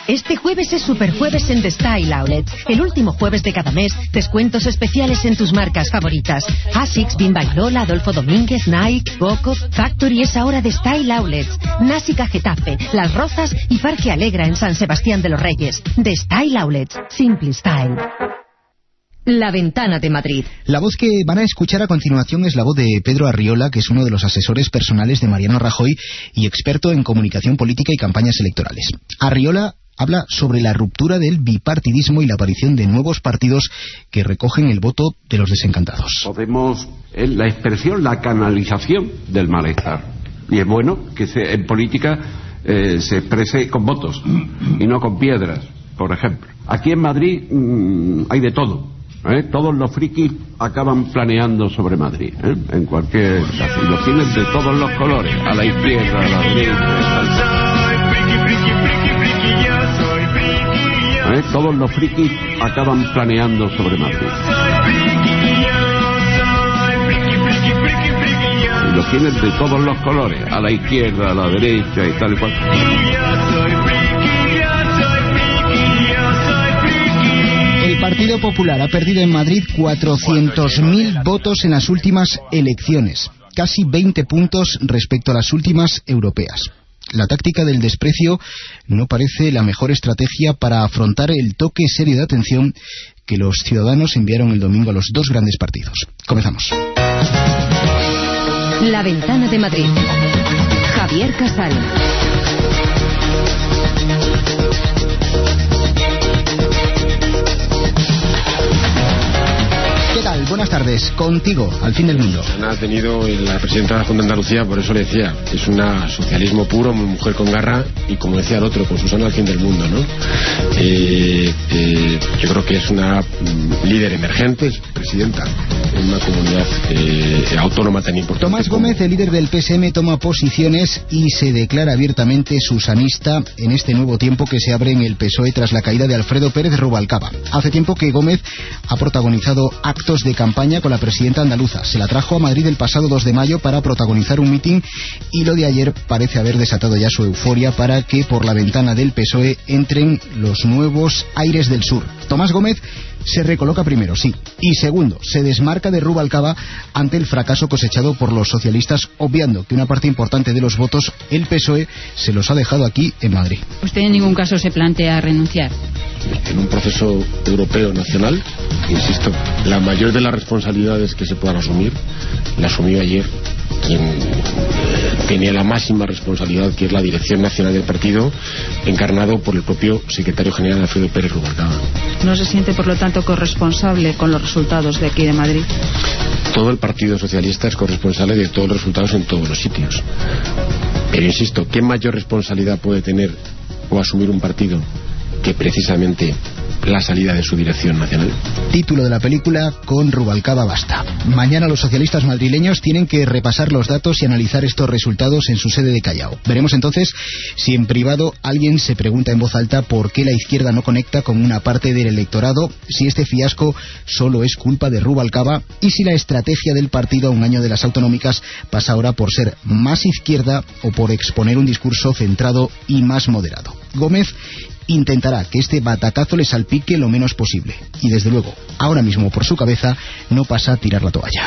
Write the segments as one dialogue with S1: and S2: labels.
S1: Este jueves es Superjueves en The Style Outlets. El último jueves de cada mes, descuentos especiales en tus marcas favoritas. Asics, Bimba y Lola, Adolfo Domínguez, Nike, Coco, Factory es ahora The Style Outlets. Násica Getafe, Las Rozas y Parque Alegra en San Sebastián de los Reyes. The Style Outlets. Simple Style. La Ventana de Madrid.
S2: La voz que van a escuchar a continuación es la voz de Pedro Arriola, que es uno de los asesores personales de Mariano Rajoy y experto en comunicación política y campañas electorales. Arriola habla sobre la ruptura del bipartidismo y la aparición de nuevos partidos que recogen el voto de los desencantados.
S3: Podemos, la expresión, la canalización del malestar. Y es bueno que en política se exprese con votos y no con piedras, por ejemplo. Aquí en Madrid hay de todo. Todos los frikis acaban planeando sobre Madrid, en cualquier caso. Y los tienen de todos los colores, a la izquierda, a la derecha. Todos los frikis acaban planeando sobre Madrid. Y los tienen de todos los colores, a la izquierda, a la derecha y tal y cual.
S2: El Partido Popular ha perdido en Madrid 400.000 votos en las últimas elecciones, casi 20 puntos respecto a las últimas europeas. La táctica del desprecio no parece la mejor estrategia para afrontar el toque serio de atención que los ciudadanos enviaron el domingo a los dos grandes partidos. Comenzamos.
S1: La Ventana de Madrid. Javier Casal.
S2: ¿Qué tal? Buenas tardes. Contigo, al fin del mundo.
S4: Ha tenido la presidenta de la Junta de Andalucía, por eso le decía, es una socialismo puro, mujer con garra, y como decía el otro, con Susana al fin del mundo, ¿no? Yo creo que es una líder emergente, es presidenta en una comunidad autónoma tan importante.
S2: Tomás Gómez, el líder del PSM, toma posiciones y se declara abiertamente susanista en este nuevo tiempo que se abre en el PSOE tras la caída de Alfredo Pérez Rubalcaba. Hace tiempo que Gómez ha protagonizado actos de campaña con la presidenta andaluza. Se la trajo a Madrid el pasado 2 de mayo para protagonizar un mitin y lo de ayer parece haber desatado ya su euforia para que por la ventana del PSOE entren los nuevos aires del sur. Tomás Gómez se recoloca primero, sí, y segundo, se desmarca de Rubalcaba ante el fracaso cosechado por los socialistas, obviando que una parte importante de los votos el PSOE se los ha dejado aquí en Madrid.
S5: ¿Usted en ningún caso se plantea renunciar?
S4: En un proceso europeo nacional, insisto, la mayor de las responsabilidades que se puedan asumir la asumió ayer quien tenía la máxima responsabilidad, que es la dirección nacional del partido, encarnado por el propio secretario general Alfredo Pérez Rubalcaba.
S5: ¿No se siente, por lo tanto, corresponsable con los resultados de aquí de Madrid?
S4: Todo el Partido Socialista es corresponsable de todos los resultados en todos los sitios. Pero insisto, ¿qué mayor responsabilidad puede tener o asumir un partido que precisamente la salida de su dirección nacional?
S2: Título de la película: con Rubalcaba basta. Mañana los socialistas madrileños tienen que repasar los datos y analizar estos resultados en su sede de Callao. Veremos entonces si en privado alguien se pregunta en voz alta por qué la izquierda no conecta con una parte del electorado, si este fiasco solo es culpa de Rubalcaba y si la estrategia del partido a un año de las autonómicas pasa ahora por ser más izquierda o por exponer un discurso centrado y más moderado. Gómez intentará que este batacazo le salpique lo menos posible. Y desde luego, ahora mismo por su cabeza no pasa a tirar la toalla.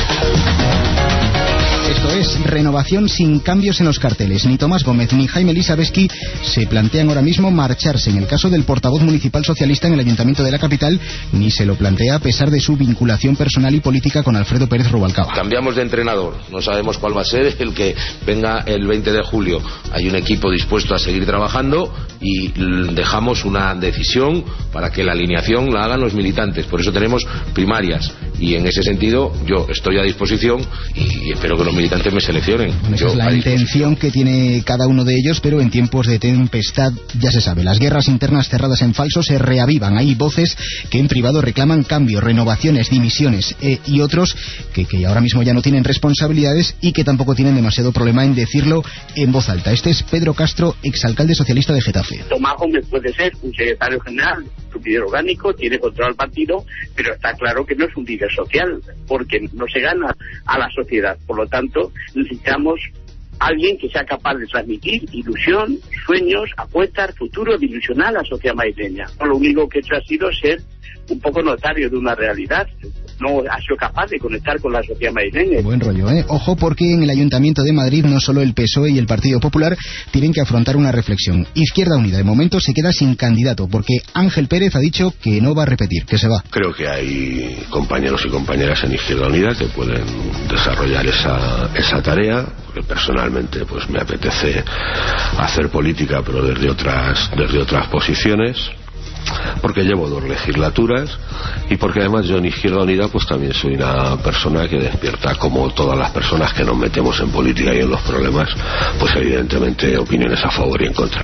S2: Esto es renovación sin cambios en los carteles. Ni Tomás Gómez ni Jaime Lisabeski se plantean ahora mismo marcharse en el caso del portavoz municipal socialista en el Ayuntamiento de la capital, ni se lo plantea a pesar de su vinculación personal y política con Alfredo Pérez Rubalcaba.
S6: Cambiamos de entrenador, no sabemos cuál va a ser el que venga el 20 de julio. Hay un equipo dispuesto a seguir trabajando y dejamos una decisión para que la alineación la hagan los militantes. Por eso tenemos primarias y en ese sentido yo estoy a disposición y espero que los militantes me seleccionen.
S2: Esa es la intención que tiene cada uno de ellos, pero en tiempos de tempestad ya se sabe, las guerras internas cerradas en falso se reavivan. Hay voces que en privado reclaman cambios, renovaciones, dimisiones y otros que ahora mismo ya no tienen responsabilidades y que tampoco tienen demasiado problema en decirlo en voz alta. Este es Pedro Castro, exalcalde socialista de Getafe.
S7: Tomás Gómez puede ser un secretario general, su líder orgánico, tiene control al partido, pero está claro que no es un líder social, porque no se gana a la sociedad. Por lo tanto, necesitamos alguien que sea capaz de transmitir ilusión, sueños, apuestas, futuro, de ilusionar a la sociedad madrileña. Lo único que he hecho ha sido ser un poco notario de una realidad. No ha sido capaz de conectar con la sociedad madrileña.
S2: Buen rollo, ¿eh? Ojo, porque en el Ayuntamiento de Madrid no solo el PSOE y el Partido Popular tienen que afrontar una reflexión. Izquierda Unida de momento se queda sin candidato porque Ángel Pérez ha dicho que no va a repetir, que se va.
S4: Creo que hay compañeros y compañeras en Izquierda Unida que pueden desarrollar esa tarea, porque personalmente pues me apetece hacer política, pero desde otras posiciones, porque llevo 2 legislaturas y porque además yo en Izquierda Unida pues también soy una persona que despierta, como todas las personas que nos metemos en política y en los problemas, pues evidentemente opiniones a favor y en contra.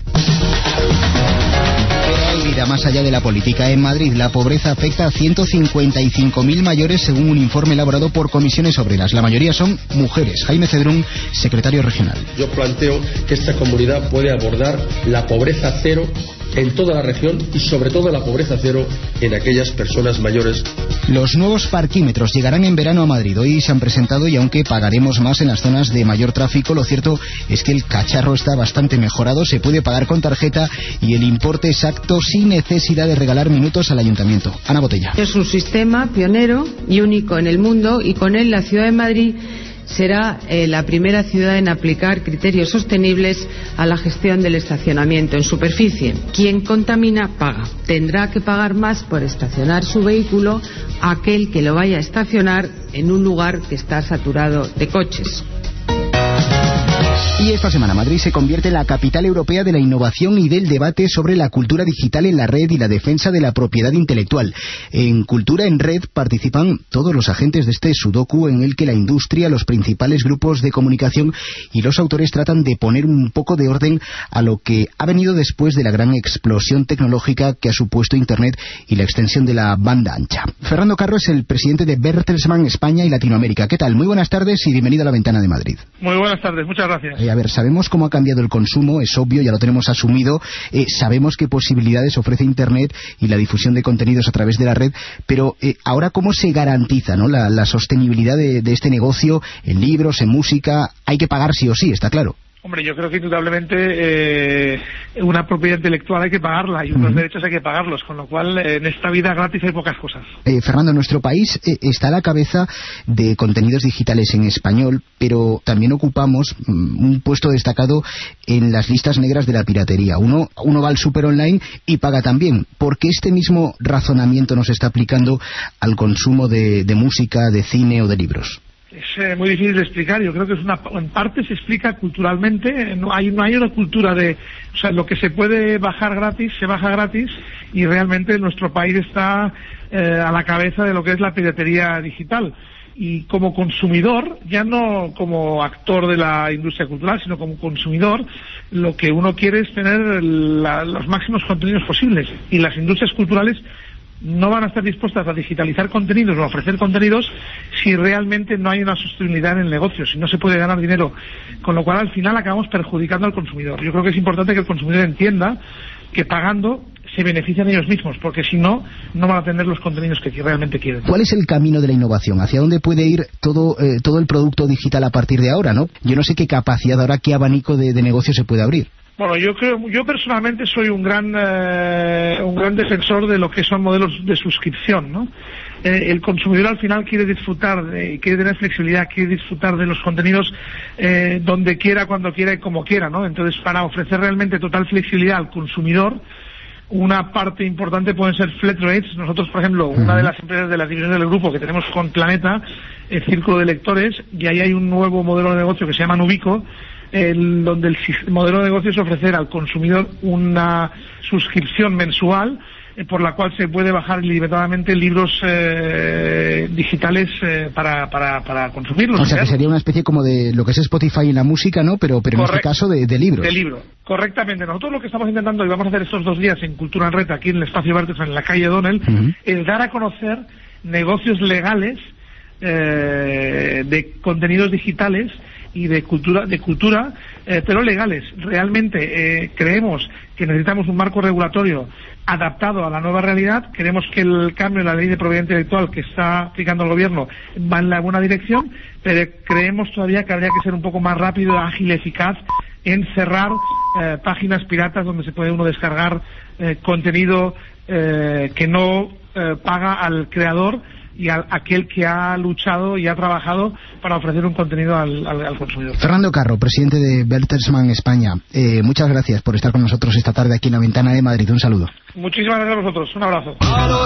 S2: Vida más allá de la política. En Madrid la pobreza afecta a 155.000 mayores según un informe elaborado por Comisiones Obreras. La mayoría son mujeres. Jaime Cedrún, secretario regional.
S8: Yo planteo que esta comunidad puede abordar la pobreza cero en toda la región y sobre todo la pobreza cero en aquellas personas mayores.
S2: Los nuevos parquímetros llegarán en verano a Madrid. Hoy se han presentado y aunque pagaremos más en las zonas de mayor tráfico, lo cierto es que el cacharro está bastante mejorado, se puede pagar con tarjeta y el importe exacto sin necesidad de regalar minutos al ayuntamiento. Ana Botella.
S9: Es un sistema pionero y único en el mundo y con él la ciudad de Madrid será la primera ciudad en aplicar criterios sostenibles a la gestión del estacionamiento en superficie. Quien contamina paga. Tendrá que pagar más por estacionar su vehículo aquel que lo vaya a estacionar en un lugar que está saturado de coches.
S2: Y esta semana Madrid se convierte en la capital europea de la innovación y del debate sobre la cultura digital en la red y la defensa de la propiedad intelectual. En Cultura en Red participan todos los agentes de este sudoku en el que la industria, los principales grupos de comunicación y los autores tratan de poner un poco de orden a lo que ha venido después de la gran explosión tecnológica que ha supuesto Internet y la extensión de la banda ancha. Fernando Carro es el presidente de Bertelsmann España y Latinoamérica. ¿Qué tal? Muy buenas tardes y bienvenido a La Ventana de Madrid.
S10: Muy buenas tardes, muchas gracias.
S2: A ver, sabemos cómo ha cambiado el consumo, es obvio, ya lo tenemos asumido, sabemos qué posibilidades ofrece Internet y la difusión de contenidos a través de la red, pero ahora cómo se garantiza, ¿no?, la sostenibilidad de este negocio en libros, en música. Hay que pagar sí o sí, está claro.
S10: Hombre, yo creo que indudablemente una propiedad intelectual hay que pagarla y unos derechos hay que pagarlos, con lo cual en esta vida gratis hay pocas cosas.
S2: Fernando, nuestro país está a la cabeza de contenidos digitales en español, pero también ocupamos un puesto destacado en las listas negras de la piratería. Uno va al súper online y paga también. ¿Por qué este mismo razonamiento no se está aplicando al consumo de música, de cine o de libros?
S10: Es muy difícil de explicar. Yo creo que en parte se explica culturalmente. No hay una cultura de, o sea, lo que se puede bajar gratis se baja gratis, y realmente nuestro país está a la cabeza de lo que es la piratería digital. Y como consumidor, ya no como actor de la industria cultural, sino como consumidor, lo que uno quiere es tener los máximos contenidos posibles, y las industrias culturales no van a estar dispuestas a digitalizar contenidos o a ofrecer contenidos si realmente no hay una sostenibilidad en el negocio, si no se puede ganar dinero, con lo cual al final acabamos perjudicando al consumidor. Yo creo que es importante que el consumidor entienda que pagando se benefician ellos mismos, porque si no, no van a tener los contenidos que realmente quieren.
S2: ¿Cuál es el camino de la innovación? ¿Hacia dónde puede ir todo el producto digital a partir de ahora, no? Yo no sé qué capacidad ahora, qué abanico de negocio se puede abrir.
S10: Bueno, yo personalmente soy un gran defensor de lo que son modelos de suscripción, ¿no? El consumidor al final quiere disfrutar, quiere tener flexibilidad, quiere disfrutar de los contenidos donde quiera, cuando quiera y como quiera, ¿no? Entonces, para ofrecer realmente total flexibilidad al consumidor, una parte importante pueden ser flat rates. Nosotros, por ejemplo, una de las empresas de las divisiones del grupo que tenemos con Planeta, el Círculo de Lectores, y ahí hay un nuevo modelo de negocio que se llama Nubico, donde el modelo de negocio es ofrecer al consumidor una suscripción mensual por la cual se puede bajar ilimitadamente libros digitales para consumirlos.
S2: O sea, que sería una especie como de lo que es Spotify en la música, ¿no? Pero en este caso de libros.
S10: De libro, correctamente. Nosotros lo que estamos intentando, y vamos a hacer estos 2 días en Cultura en Red, aquí en el espacio Bertelsmann, en la calle Donel, es dar a conocer negocios legales de contenidos digitales y de cultura, pero legales. Realmente creemos que necesitamos un marco regulatorio adaptado a la nueva realidad. Creemos que el cambio en la ley de propiedad intelectual que está aplicando el gobierno va en la buena dirección, pero creemos todavía que habría que ser un poco más rápido, ágil, eficaz en cerrar páginas piratas donde se puede uno descargar contenido que no paga al creador y a aquel que ha luchado y ha trabajado para ofrecer un contenido al consumidor.
S2: Fernando Carro, presidente de Bertelsmann España, muchas gracias por estar con nosotros esta tarde aquí en La Ventana de Madrid. Un saludo.
S10: Muchísimas gracias a vosotros. Un abrazo.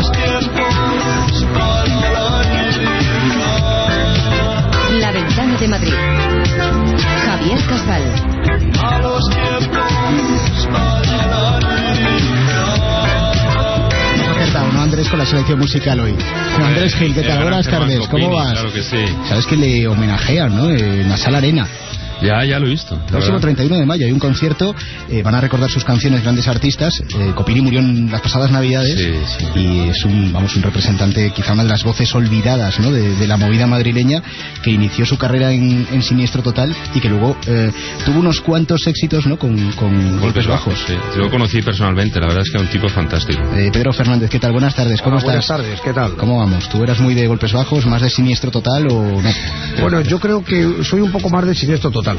S1: La Ventana de Madrid. Javier Casal.
S2: ¿No, Andrés, con la selección musical hoy? No, Andrés Gil, ¿qué tal? Buenas tardes, ¿cómo vas?
S11: Claro que sí.
S2: Sabes que le homenajean, ¿no? En la Sala Arena.
S11: Ya lo he visto.
S2: El próximo 31 de mayo hay un concierto, van a recordar sus canciones grandes artistas. Copini murió en las pasadas Navidades, sí. Y es un representante, quizá una de las voces olvidadas, ¿no? de la movida madrileña, que inició su carrera en Siniestro Total y que luego tuvo unos cuantos éxitos, ¿no? con Golpes Bajos.
S11: Sí. Yo lo conocí personalmente, la verdad es que es un tipo fantástico.
S2: Pedro Fernández, ¿qué tal? Buenas tardes, ¿cómo estás?
S12: Buenas tardes, ¿qué tal?
S2: ¿Cómo vamos? ¿Tú eras muy de Golpes Bajos, más de Siniestro Total o no?
S12: Bueno, yo creo que soy un poco más de Siniestro Total.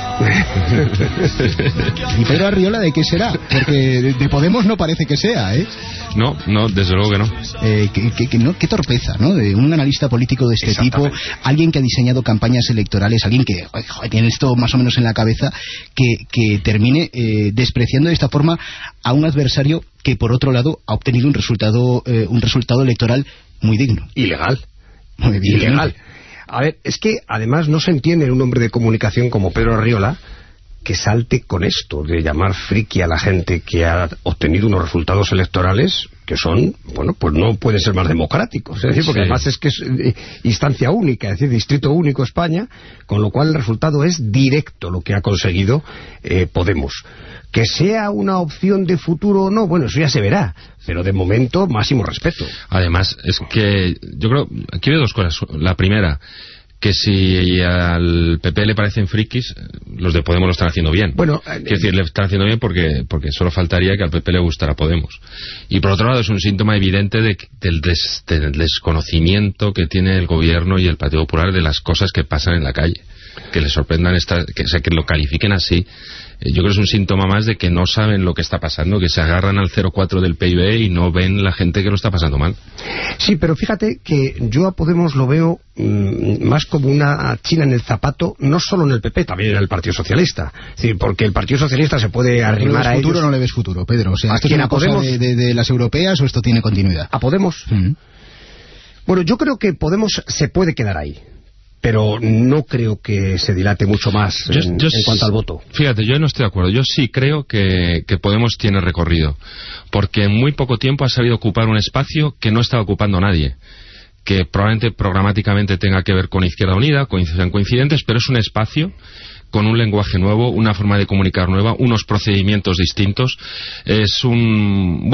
S2: ¿Y Pedro Arriola de qué será? Porque de Podemos no parece que sea, ¿eh?
S11: No, desde luego que no.
S2: Qué torpeza, ¿no? De un analista político de este tipo, alguien que ha diseñado campañas electorales, alguien que tiene esto más o menos en la cabeza, que termine despreciando de esta forma a un adversario que, por otro lado, ha obtenido un resultado electoral muy digno.
S12: Ilegal. A ver, es que además no se entiende en un hombre de comunicación como Pedro Arriola que salte con esto de llamar friki a la gente que ha obtenido unos resultados electorales que son, bueno, pues no pueden ser más democráticos, es decir, porque además es que es instancia única, es decir, distrito único España, con lo cual el resultado es directo lo que ha conseguido Podemos. Que sea una opción de futuro o no, bueno, eso ya se verá, pero de momento máximo respeto.
S11: Además, es que yo creo, aquí veo dos cosas. La primera, que si al PP le parecen frikis, los de Podemos lo están haciendo bien.
S12: Bueno,
S11: quiero decir, le están haciendo bien porque solo faltaría que al PP le gustara Podemos. Y por otro lado es un síntoma evidente del desconocimiento que tiene el gobierno y el Partido Popular de las cosas que pasan en la calle. Que les sorprendan que lo califiquen así. Yo creo que es un síntoma más de que no saben lo que está pasando, que se agarran al 0,4 del PIB y no ven la gente que lo está pasando mal.
S12: Sí, pero fíjate que yo a Podemos lo veo más como una china en el zapato, no solo en el PP, también en el Partido Socialista. Es decir, porque el Partido Socialista se puede arrimar a ellos.
S2: ¿No le ves futuro, Pedro? O sea,
S12: ¿esto es una cosa
S2: de las europeas o esto tiene continuidad?
S12: ¿A Podemos? Bueno, yo creo que Podemos se puede quedar ahí, pero no creo que se dilate mucho más en cuanto al voto.
S11: Fíjate, yo no estoy de acuerdo. Yo sí creo que Podemos tiene recorrido, porque en muy poco tiempo ha sabido ocupar un espacio que no estaba ocupando nadie, que probablemente programáticamente tenga que ver con Izquierda Unida, sean coincidentes, pero es un espacio con un lenguaje nuevo, una forma de comunicar nueva, unos procedimientos distintos. En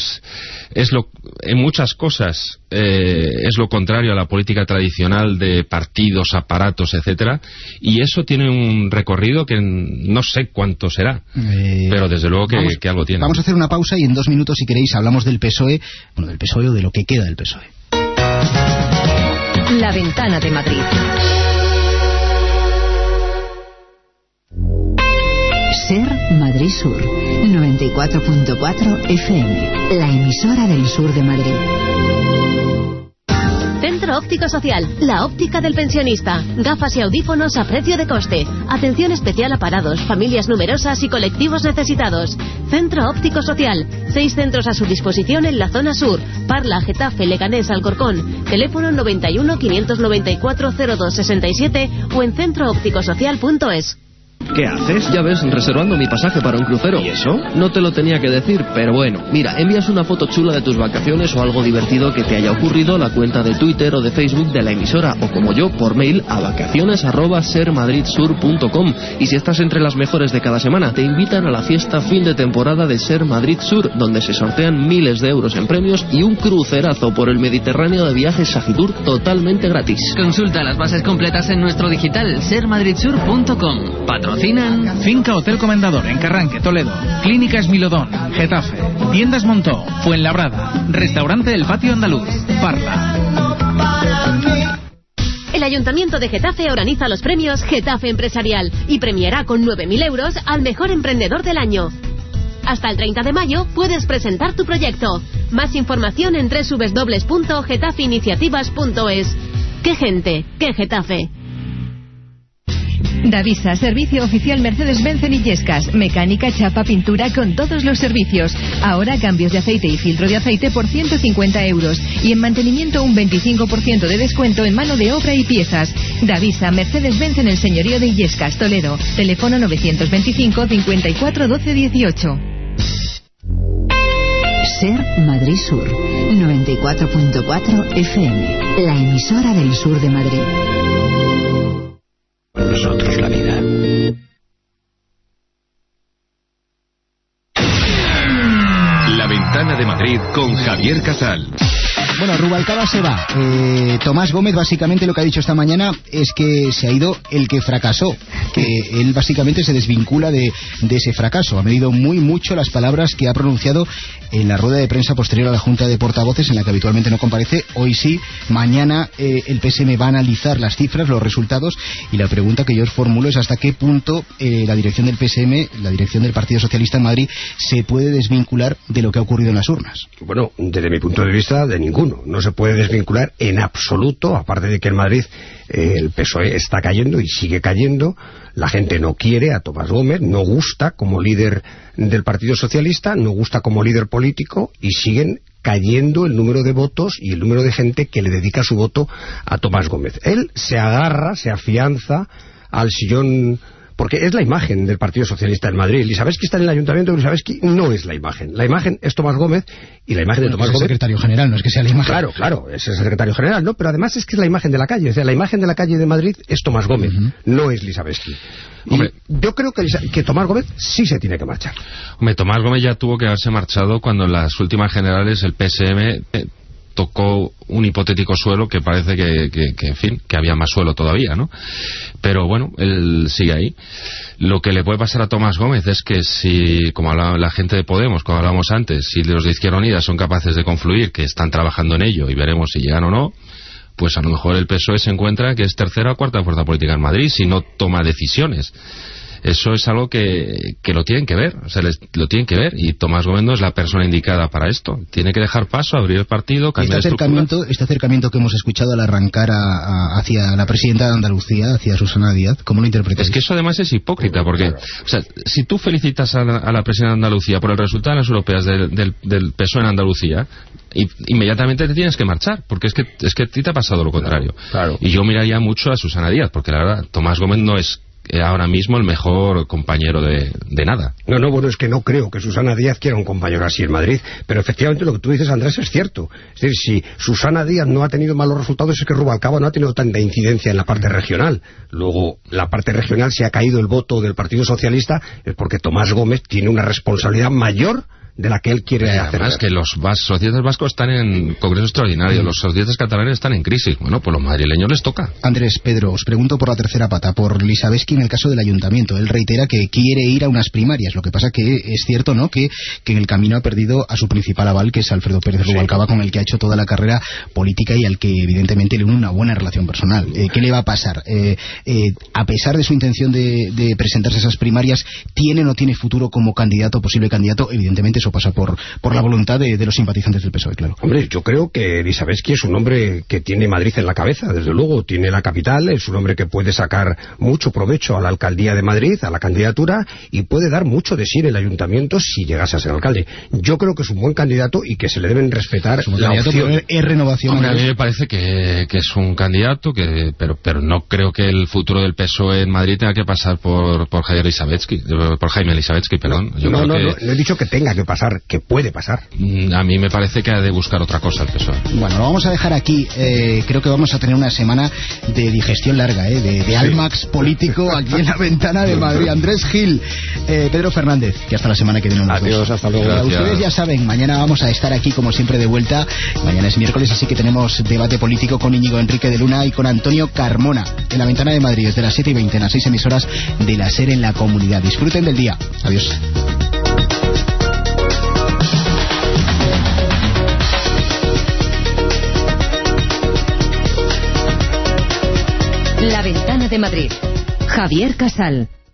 S11: muchas cosas es lo contrario a la política tradicional de partidos, aparatos, etcétera, y eso tiene un recorrido que no sé cuánto será, pero desde luego que algo tiene.
S2: Vamos a hacer una pausa y en 2 minutos, si queréis, hablamos del PSOE, del PSOE o de lo que queda del PSOE.
S1: La Ventana de Madrid.
S13: Ser Madrid Sur, 94.4 FM, la emisora del sur de Madrid.
S14: Centro Óptico Social, la óptica del pensionista. Gafas y audífonos a precio de coste. Atención especial a parados, familias numerosas y colectivos necesitados. Centro Óptico Social. 6 centros a su disposición en la zona sur. Parla, Getafe, Leganés, Alcorcón. Teléfono 91 594 0267 o en centroópticosocial.es.
S15: ¿Qué haces?
S16: Ya ves, reservando mi pasaje para un crucero.
S15: ¿Y eso?
S16: No te lo tenía que decir, pero bueno. Mira, envías una foto chula de tus vacaciones o algo divertido que te haya ocurrido a la cuenta de Twitter o de Facebook de la emisora, o como yo, por mail a vacaciones@sermadridsur.com. Y si estás entre las mejores de cada semana, te invitan a la fiesta fin de temporada de Ser Madrid Sur, donde se sortean miles de euros en premios y un crucerazo por el Mediterráneo de viajes Sagitur totalmente gratis.
S17: Consulta las bases completas en nuestro digital sermadridsur.com. Patrocinan
S18: Finca Hotel Comendador en Carranque, Toledo. Clínicas Milodón, Getafe. Tiendas Montó, Fuenlabrada. Restaurante El Patio Andaluz, Parla.
S14: El Ayuntamiento de Getafe organiza los premios Getafe Empresarial y premiará con 9.000 euros al mejor emprendedor del año. Hasta el 30 de mayo puedes presentar tu proyecto. Más información en www.getafeiniciativas.es. ¡Qué gente! ¡Qué Getafe!
S1: Davisa, servicio oficial Mercedes-Benz en Illescas. Mecánica, chapa, pintura con todos los servicios. Ahora cambios de aceite y filtro de aceite por 150 euros. Y en mantenimiento un 25% de descuento en mano de obra y piezas. Davisa, Mercedes-Benz en el señorío de Illescas, Toledo. Teléfono 925 54 12 18.
S13: Ser Madrid Sur, 94.4 FM. La emisora del sur de Madrid.
S12: Nosotros la vida.
S19: La Ventana de Madrid con Javier Casal.
S2: Bueno, Rubalcaba se va. Tomás Gómez básicamente lo que ha dicho esta mañana es que se ha ido el que fracasó, que él básicamente se desvincula de ese fracaso. Ha medido mucho las palabras que ha pronunciado en la rueda de prensa posterior a la Junta de Portavoces, en la que habitualmente no comparece. Hoy sí, mañana el PSM va a analizar las cifras, los resultados, y la pregunta que yo os formulo es hasta qué punto la dirección del PSM, la dirección del Partido Socialista en Madrid, se puede desvincular de lo que ha ocurrido en las urnas.
S12: Bueno, desde mi punto de vista, de ninguno. No se puede desvincular en absoluto, aparte de que en Madrid el PSOE está cayendo y sigue cayendo. La gente no quiere a Tomás Gómez, no gusta como líder del Partido Socialista, no gusta como líder político, y siguen cayendo el número de votos y el número de gente que le dedica su voto a Tomás Gómez. Él se agarra, se afianza al sillón, porque es la imagen del Partido Socialista en Madrid. Lizabeski está en el Ayuntamiento, pero Lizabeski no es la imagen. La imagen es Tomás Gómez, y la imagen de Tomás Gómez...
S2: Es el secretario general, no es que sea la imagen.
S12: Claro, es el secretario general, ¿no? Pero además es que es la imagen de la calle. O sea, la imagen de la calle de Madrid es Tomás Gómez, no es Lizabeski. Hombre, yo creo que Tomás Gómez sí se tiene que marchar.
S11: Hombre, Tomás Gómez ya tuvo que haberse marchado cuando en las últimas generales el PSM... tocó un hipotético suelo que parece que en fin, que había más suelo todavía, ¿no? Pero bueno, él sigue ahí. Lo que le puede pasar a Tomás Gómez es que si, como hablaba la gente de Podemos, como hablábamos antes, si los de Izquierda Unida son capaces de confluir, que están trabajando en ello y veremos si llegan o no, pues a lo mejor el PSOE se encuentra que es tercera o cuarta fuerza política en Madrid si no toma decisiones. Eso es algo que lo tienen que ver, o sea, lo tienen que ver, y Tomás Gómez no es la persona indicada para esto. Tiene que dejar paso, abrir el partido, cambiar
S2: este acercamiento que hemos escuchado al arrancar hacia la presidenta de Andalucía, hacia Susana Díaz, ¿cómo lo interpretas?
S11: Es que eso además es hipócrita, porque, o sea, si tú felicitas a la presidenta de Andalucía por el resultado de las europeas del PSOE en Andalucía, inmediatamente te tienes que marchar, porque es que a ti te ha pasado lo contrario.
S12: Claro.
S11: Y yo miraría mucho a Susana Díaz, porque la verdad, Tomás Gómez no es ahora mismo el mejor compañero de nada.
S12: No, bueno, es que no creo que Susana Díaz quiera un compañero así en Madrid, pero efectivamente lo que tú dices, Andrés, es cierto. Es decir, si Susana Díaz no ha tenido malos resultados, es que Rubalcaba no ha tenido tanta incidencia en la parte regional. Luego, la parte regional, si ha caído el voto del Partido Socialista, es porque Tomás Gómez tiene una responsabilidad mayor de la que él quiere hacer.
S11: Además que los socialistas vascos están en congreso extraordinario, los socialistas catalanes están en crisis. Bueno, pues los madrileños les toca.
S2: Andrés, Pedro, os pregunto por la tercera pata, por Lizabeski en el caso del ayuntamiento. Él reitera que quiere ir a unas primarias. Lo que pasa que es cierto, ¿no?, que en el camino ha perdido a su principal aval, que es Alfredo Pérez Rubalcaba, con el que ha hecho toda la carrera política y al que evidentemente le une una buena relación personal. ¿Qué le va a pasar? A pesar de su intención de presentarse a esas primarias, ¿tiene o no tiene futuro como candidato, posible candidato? Evidentemente eso pasa por la voluntad de los simpatizantes del PSOE, claro.
S12: Hombre, yo creo que Elisabetsky es un hombre que tiene Madrid en la cabeza, desde luego, tiene la capital, es un hombre que puede sacar mucho provecho a la alcaldía de Madrid, a la candidatura, y puede dar mucho de sí en el ayuntamiento si llegase a ser alcalde. Yo creo que es un buen candidato y que se le deben respetar la opción.
S2: Es renovación.
S11: Hombre, a mí me parece que es un candidato, pero no creo que el futuro del PSOE en Madrid tenga que pasar por Jaime Elisabetsky, perdón.
S12: No he dicho que tenga que pasar, que puede pasar.
S11: A mí me parece que ha de buscar otra cosa el PSOE.
S2: Bueno, lo vamos a dejar aquí. Creo que vamos a tener una semana de digestión larga, de Almax político aquí en la Ventana de Madrid. Andrés Gil, Pedro Fernández, que hasta la semana que viene.
S12: Adiós, hasta luego.
S2: Ustedes ya saben, mañana vamos a estar aquí como siempre de vuelta. Mañana es miércoles, así que tenemos debate político con Íñigo Enrique de Luna y con Antonio Carmona en la Ventana de Madrid desde las 7:20 en las 6 emisoras de la SER en la comunidad. Disfruten del día. Adiós.
S1: La Ventana de Madrid. Javier Casal.